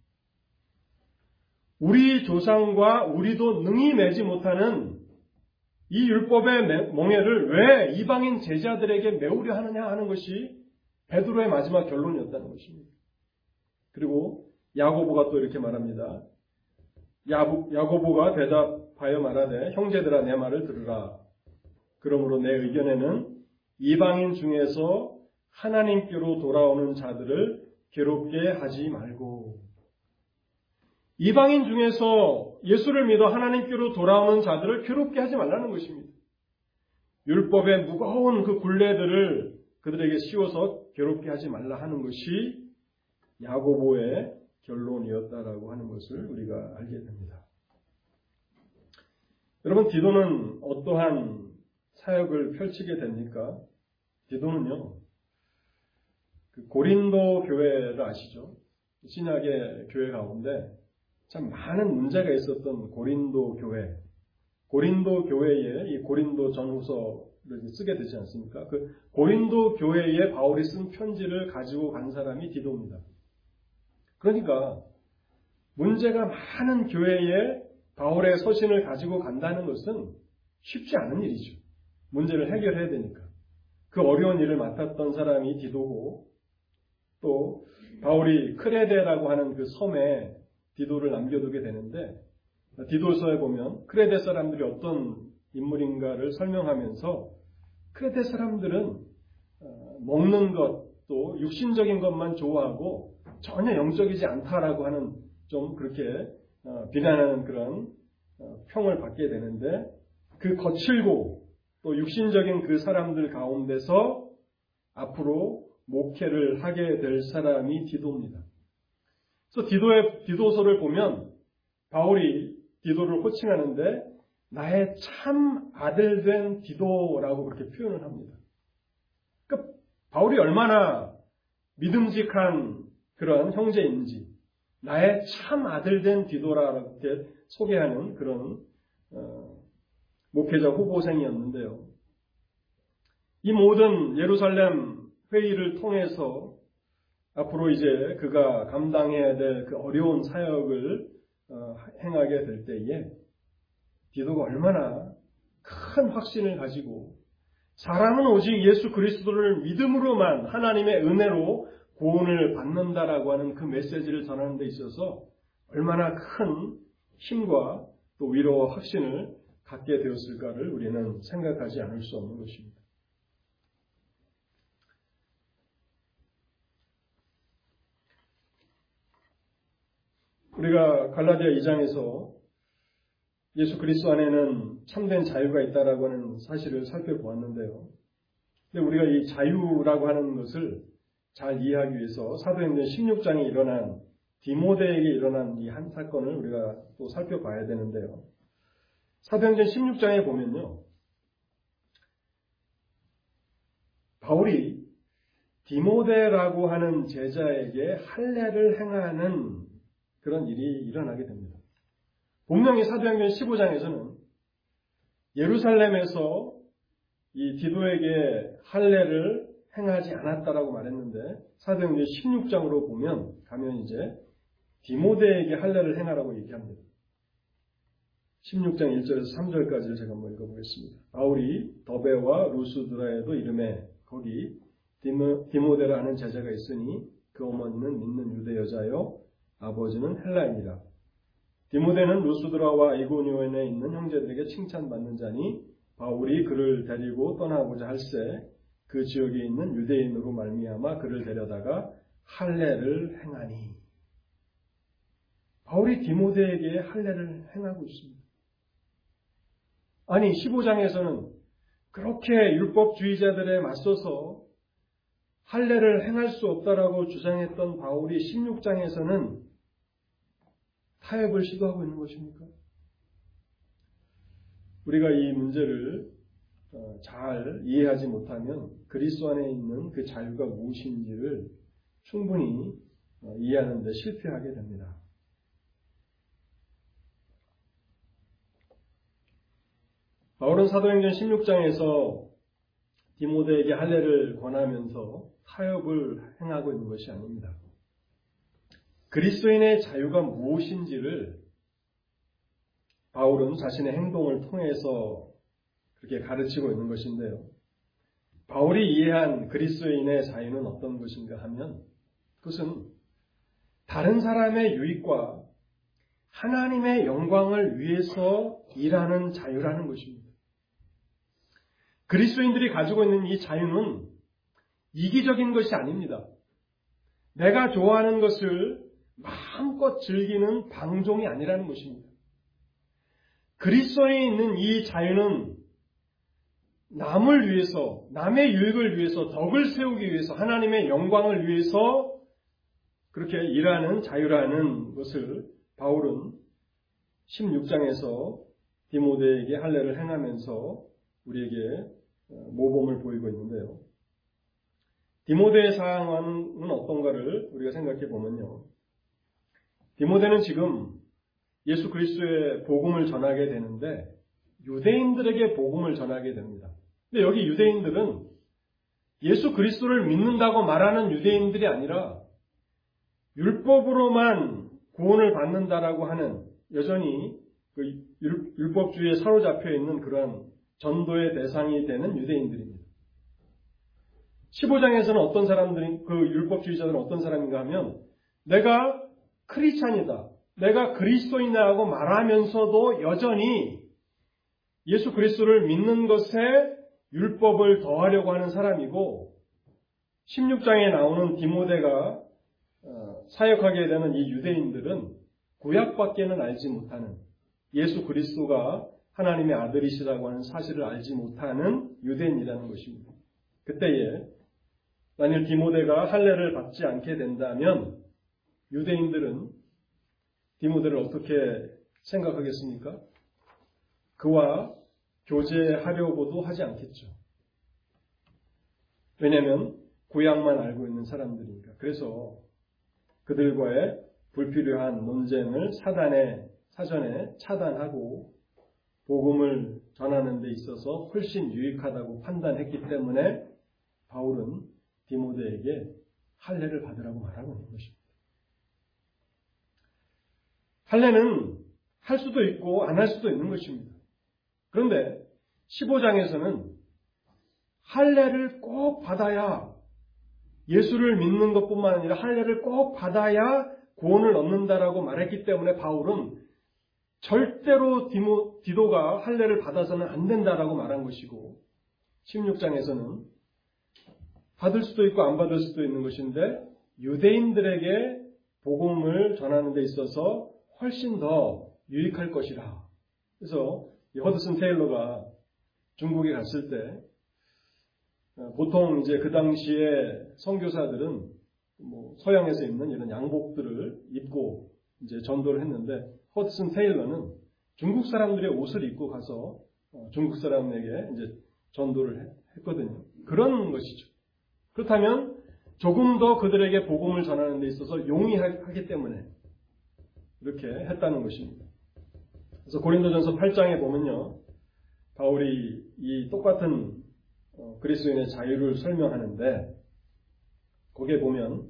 우리 조상과 우리도 능히 매지 못하는 이 율법의 멍에를 왜 이방인 제자들에게 메우려 하느냐 하는 것이 베드로의 마지막 결론이었다는 것입니다. 그리고 야고보가 또 이렇게 말합니다. 야고보가 대답하여 말하되 형제들아 내 말을 들으라. 그러므로 내 의견에는 이방인 중에서 하나님께로 돌아오는 자들을 괴롭게 하지 말고 이방인 중에서 예수를 믿어 하나님께로 돌아오는 자들을 괴롭게 하지 말라는 것입니다. 율법의 무거운 그 굴레들을 그들에게 씌워서 괴롭게 하지 말라 하는 것이 야고보의 결론이었다라고 하는 것을 우리가 알게 됩니다. 여러분, 디도는 어떠한 사역을 펼치게 됩니까? 디도는요, 그 고린도 교회를 아시죠? 신약의 교회 가운데 참 많은 문제가 있었던 고린도 교회, 고린도 교회에 이 고린도 전후서를 쓰게 되지 않습니까? 그 고린도 교회에 바울이 쓴 편지를 가지고 간 사람이 디도입니다. 그러니까 문제가 많은 교회에 바울의 서신을 가지고 간다는 것은 쉽지 않은 일이죠. 문제를 해결해야 되니까. 그 어려운 일을 맡았던 사람이 디도고 또 바울이 크레데라고 하는 그 섬에 디도를 남겨두게 되는데 디도서에 보면 크레데 사람들이 어떤 인물인가를 설명하면서 크레데 사람들은 먹는 것 또 육신적인 것만 좋아하고 전혀 영적이지 않다라고 하는 좀 그렇게 비난하는 그런 평을 받게 되는데 그 거칠고 또 육신적인 그 사람들 가운데서 앞으로 목회를 하게 될 사람이 디도입니다. 그래서 디도의, 디도서를 보면 바울이 디도를 호칭하는데 나의 참 아들 된 디도라고 그렇게 표현을 합니다. 그러니까 바울이 얼마나 믿음직한 그런 형제인지 나의 참 아들 된 디도라고 이렇게 소개하는 그런 어, 목회자 후보생이었는데요. 이 모든 예루살렘 회의를 통해서 앞으로 이제 그가 감당해야 될 그 어려운 사역을 어, 행하게 될 때에 디도가 얼마나 큰 확신을 가지고 사람은 오직 예수 그리스도를 믿음으로만 하나님의 은혜로 구원을 받는다라고 하는 그 메시지를 전하는 데 있어서 얼마나 큰 힘과 또 위로와 확신을 갖게 되었을까를 우리는 생각하지 않을 수 없는 것입니다. 우리가 갈라디아 이 장에서 예수 그리스도 안에는 참된 자유가 있다라고 하는 사실을 살펴보았는데요. 근데 우리가 이 자유라고 하는 것을 잘 이해하기 위해서 사도행전 십육 장에 일어난 디모데에게 일어난 이 한 사건을 우리가 또 살펴봐야 되는데요. 사도행전 십육 장에 보면요. 바울이 디모데라고 하는 제자에게 할례를 행하는 그런 일이 일어나게 됩니다. 분명히 사도행전 십오 장에서는 예루살렘에서 이 디도에게 할례를 행하지 않았다라고 말했는데 사도행전 십육 장으로 보면 가면 이제 디모데에게 할례를 행하라고 얘기합니다. 십육 장 일 절에서 삼 절까지를 제가 한번 읽어보겠습니다. 바울이 더베와 루스드라에도 이름에 거기 디모, 디모데라 하는 제자가 있으니 그 어머니는 믿는 유대 여자요 아버지는 헬라인이라. 디모데는 루스드라와 이고니온에 있는 형제들에게 칭찬받는 자니 바울이 그를 데리고 떠나고자 할새 그 지역에 있는 유대인으로 말미암아 그를 데려다가 할례를 행하니. 바울이 디모데에게 할례를 행하고 있습니다. 아니 십오 장에서는 그렇게 율법주의자들에 맞서서 할례를 행할 수 없다라고 주장했던 바울이 십육 장에서는 타협을 시도하고 있는 것입니까? 우리가 이 문제를 잘 이해하지 못하면 그리스도 안에 있는 그 자유가 무엇인지를 충분히 이해하는 데 실패하게 됩니다. 바울은 사도행전 십육 장에서 디모데에게 할례를 권하면서 타협을 행하고 있는 것이 아닙니다. 그리스도인의 자유가 무엇인지를 바울은 자신의 행동을 통해서 그렇게 가르치고 있는 것인데요. 바울이 이해한 그리스도인의 자유는 어떤 것인가 하면 그것은 다른 사람의 유익과 하나님의 영광을 위해서 일하는 자유라는 것입니다. 그리스도인들이 가지고 있는 이 자유는 이기적인 것이 아닙니다. 내가 좋아하는 것을 마음껏 즐기는 방종이 아니라는 것입니다. 그리스도에 있는 이 자유는 남을 위해서, 남의 유익을 위해서, 덕을 세우기 위해서, 하나님의 영광을 위해서 그렇게 일하는 자유라는 것을 바울은 십육 장에서 디모데에게 할례를 행하면서 우리에게 모범을 보이고 있는데요. 디모데의 상황은 어떤가를 우리가 생각해 보면요. 디모데는 지금 예수 그리스도의 복음을 전하게 되는데 유대인들에게 복음을 전하게 됩니다. 근데 여기 유대인들은 예수 그리스도를 믿는다고 말하는 유대인들이 아니라 율법으로만 구원을 받는다라고 하는 여전히 그 율법주의에 사로잡혀 있는 그러한 전도의 대상이 되는 유대인들입니다. 십오 장에서는 어떤 사람들이, 그 율법주의자들은 어떤 사람인가 하면 내가 크리스찬이다, 내가 그리스도인이라고 말하면서도 여전히 예수 그리스도를 믿는 것에 율법을 더하려고 하는 사람이고, 십육 장에 나오는 디모데가 사역하게 되는 이 유대인들은 구약밖에는 알지 못하는, 예수 그리스도가 하나님의 아들이시라고 하는 사실을 알지 못하는 유대인이라는 것입니다. 그때에 만일 디모데가 할례를 받지 않게 된다면 유대인들은 디모데를 어떻게 생각하겠습니까? 그와 교제하려고도 하지 않겠죠. 왜냐하면 구약만 알고 있는 사람들이니까. 그래서 그들과의 불필요한 논쟁을 사단에, 사전에 차단하고 복음을 전하는 데 있어서 훨씬 유익하다고 판단했기 때문에 바울은 디모데에게 할례를 받으라고 말하고 있는 것입니다. 할례는 할 수도 있고 안 할 수도 있는 것입니다. 그런데 십오 장에서는 할례를 꼭 받아야, 예수를 믿는 것뿐만 아니라 할례를 꼭 받아야 구원을 얻는다라고 말했기 때문에 바울은 절대로 디모, 디도가 할례를 받아서는 안 된다라고 말한 것이고, 십육 장에서는 받을 수도 있고 안 받을 수도 있는 것인데 유대인들에게 복음을 전하는 데 있어서 훨씬 더 유익할 것이라. 그래서 허드슨 테일러가 중국에 갔을 때 보통 이제 그 당시에 선교사들은 뭐 서양에서 입는 이런 양복들을 입고 이제 전도를 했는데, 허드슨 테일러는 중국 사람들의 옷을 입고 가서 중국 사람에게 이제 전도를 했거든요. 그런 것이죠. 그렇다면 조금 더 그들에게 복음을 전하는 데 있어서 용이하기 때문에 이렇게 했다는 것입니다. 그래서 고린도전서 팔 장에 보면요, 바울이 이 똑같은 그리스도인의 자유를 설명하는데, 거기에 보면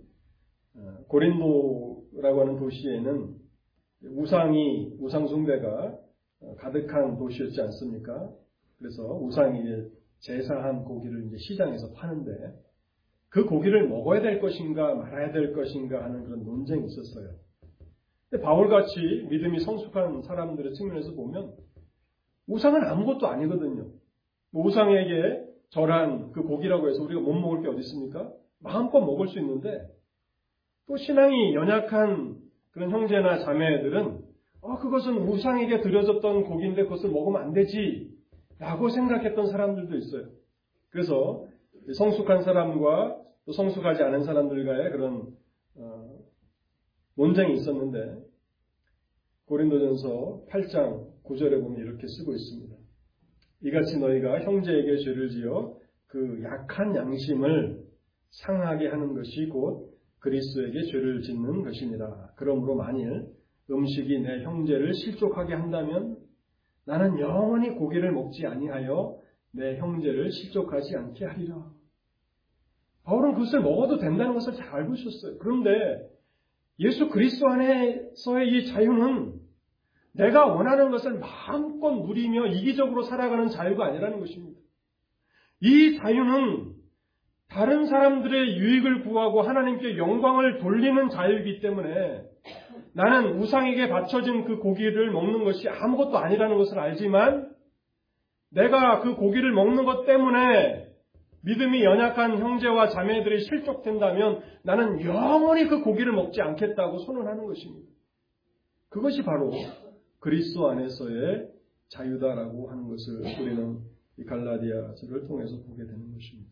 고린도라고 하는 도시에는 우상이, 우상 숭배가 가득한 도시였지 않습니까? 그래서 우상이 제사한 고기를 이제 시장에서 파는데 그 고기를 먹어야 될 것인가 말아야 될 것인가 하는 그런 논쟁이 있었어요. 근데 바울같이 믿음이 성숙한 사람들의 측면에서 보면 우상은 아무것도 아니거든요. 우상에게 절한 그 고기라고 해서 우리가 못 먹을 게 어디 있습니까? 마음껏 먹을 수 있는데, 또 신앙이 연약한 그런 형제나 자매들은 어, 그것은 우상에게 드려졌던 고기인데 그것을 먹으면 안 되지 라고 생각했던 사람들도 있어요. 그래서 성숙한 사람과 또 성숙하지 않은 사람들과의 그런 어, 논쟁이 있었는데, 고린도전서 팔 장 구 절에 보면 이렇게 쓰고 있습니다. 이같이 너희가 형제에게 죄를 지어 그 약한 양심을 상하게 하는 것이 곧 그리스도에게 죄를 짓는 것이니라. 그러므로 만일 음식이 내 형제를 실족하게 한다면 나는 영원히 고기를 먹지 아니하여 내 형제를 실족하지 않게 하리라. 바울은 그것을 먹어도 된다는 것을 잘 알고 있었어요. 그런데 예수 그리스도 안에서의 이 자유는 내가 원하는 것을 마음껏 누리며 이기적으로 살아가는 자유가 아니라는 것입니다. 이 자유는 다른 사람들의 유익을 구하고 하나님께 영광을 돌리는 자유이기 때문에 나는 우상에게 바쳐진 그 고기를 먹는 것이 아무것도 아니라는 것을 알지만 내가 그 고기를 먹는 것 때문에 믿음이 연약한 형제와 자매들이 실족된다면 나는 영원히 그 고기를 먹지 않겠다고 선언하는 것입니다. 그것이 바로 그리스도 안에서의 자유다라고 하는 것을 우리는 이 갈라디아서를 통해서 보게 되는 것입니다.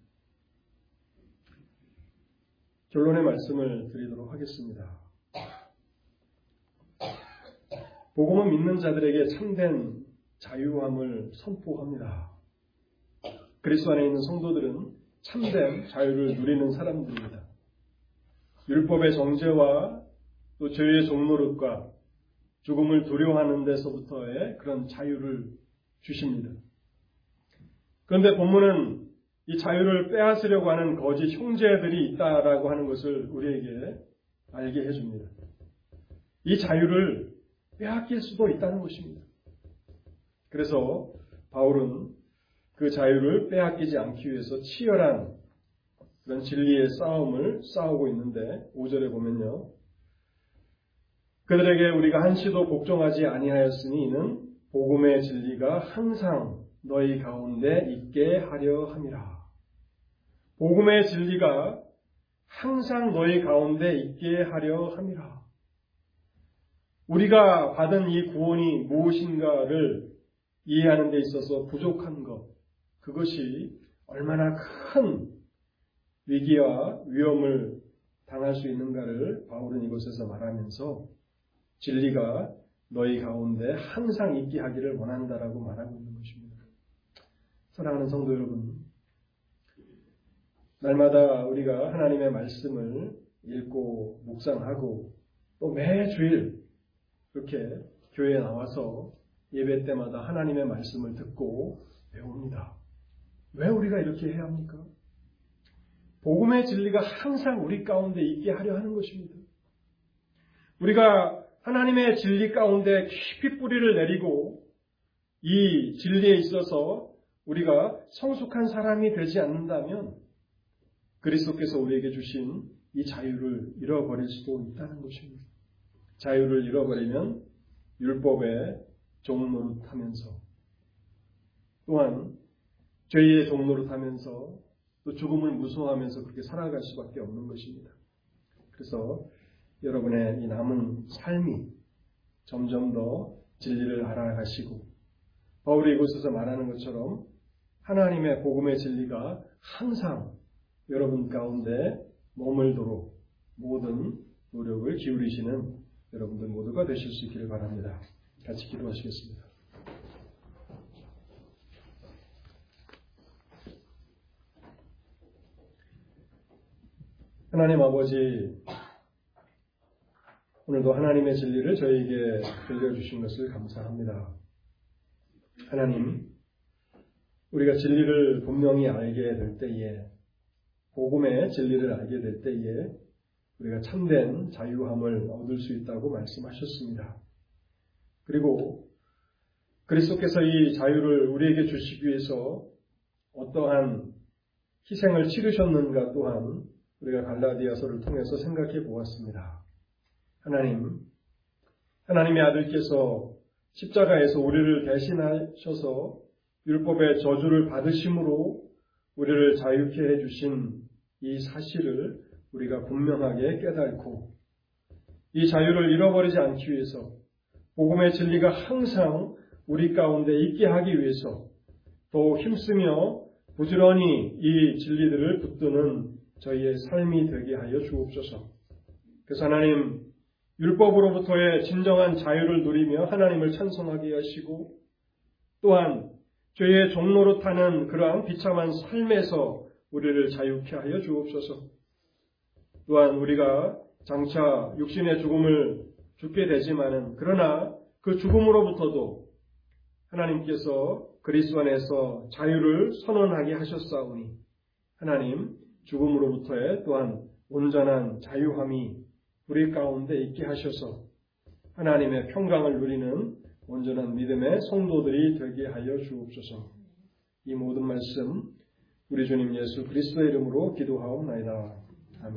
결론의 말씀을 드리도록 하겠습니다. 복음을 믿는 자들에게 참된 자유함을 선포합니다. 그리스도 안에 있는 성도들은 참된 자유를 누리는 사람들입니다. 율법의 정죄와 또 죄의 종노릇과 죽음을 두려워하는 데서부터의 그런 자유를 주십니다. 그런데 본문은 이 자유를 빼앗으려고 하는 거짓 형제들이 있다라고 하는 것을 우리에게 알게 해줍니다. 이 자유를 빼앗길 수도 있다는 것입니다. 그래서 바울은 그 자유를 빼앗기지 않기 위해서 치열한 그런 진리의 싸움을 싸우고 있는데 오 절에 보면요. 그들에게 우리가 한시도 복종하지 아니하였으니 이는 복음의 진리가 항상 너희 가운데 있게 하려 함이라. 복음의 진리가 항상 너희 가운데 있게 하려 함이라. 우리가 받은 이 구원이 무엇인가를 이해하는 데 있어서 부족한 것, 그것이 얼마나 큰 위기와 위험을 당할 수 있는가를 바울은 이곳에서 말하면서 진리가 너희 가운데 항상 있게 하기를 원한다라고 말하고 있는 것입니다. 사랑하는 성도 여러분, 날마다 우리가 하나님의 말씀을 읽고 묵상하고 또 매주일 그렇게 교회에 나와서 예배 때마다 하나님의 말씀을 듣고 배웁니다. 왜 우리가 이렇게 해야 합니까? 복음의 진리가 항상 우리 가운데 있게 하려 하는 것입니다. 우리가 하나님의 진리 가운데 깊이 뿌리를 내리고 이 진리에 있어서 우리가 성숙한 사람이 되지 않는다면 그리스도께서 우리에게 주신 이 자유를 잃어버릴 수도 있다는 것입니다. 자유를 잃어버리면 율법의 종노릇하면서 또한 죄의 종노릇하면서 또 죽음을 무서워하면서 그렇게 살아갈 수밖에 없는 것입니다. 그래서 여러분의 이 남은 삶이 점점 더 진리를 알아가시고 바울이 이곳에서 말하는 것처럼 하나님의 복음의 진리가 항상 여러분 가운데 머물도록 모든 노력을 기울이시는 여러분들 모두가 되실 수 있기를 바랍니다. 같이 기도하시겠습니다. 하나님 아버지, 오늘도 하나님의 진리를 저희에게 들려주신 것을 감사합니다. 하나님, 우리가 진리를 분명히 알게 될 때에, 복음의 진리를 알게 될 때에 우리가 참된 자유함을 얻을 수 있다고 말씀하셨습니다. 그리고 그리스도께서 이 자유를 우리에게 주시기 위해서 어떠한 희생을 치르셨는가 또한 우리가 갈라디아서를 통해서 생각해 보았습니다. 하나님, 하나님의 아들께서 십자가에서 우리를 대신하셔서 율법의 저주를 받으심으로 우리를 자유케 해주신 이 사실을 우리가 분명하게 깨닫고 이 자유를 잃어버리지 않기 위해서 복음의 진리가 항상 우리 가운데 있게 하기 위해서 더 힘쓰며 부지런히 이 진리들을 붙드는 저희의 삶이 되게 하여 주옵소서. 그래서 하나님, 율법으로부터의 진정한 자유를 누리며 하나님을 찬송하게 하시고 또한 죄의 종로로 타는 그러한 비참한 삶에서 우리를 자유케 하여 주옵소서. 또한 우리가 장차 육신의 죽음을 죽게 되지만은 그러나 그 죽음으로부터도 하나님께서 그리스도 안에서 자유를 선언하게 하셨사오니 하나님 죽음으로부터의 또한 온전한 자유함이 우리 가운데 있게 하셔서 하나님의 평강을 누리는 온전한 믿음의 성도들이 되게 하여 주옵소서. 이 모든 말씀 우리 주님 예수 그리스도의 이름으로 기도하옵나이다.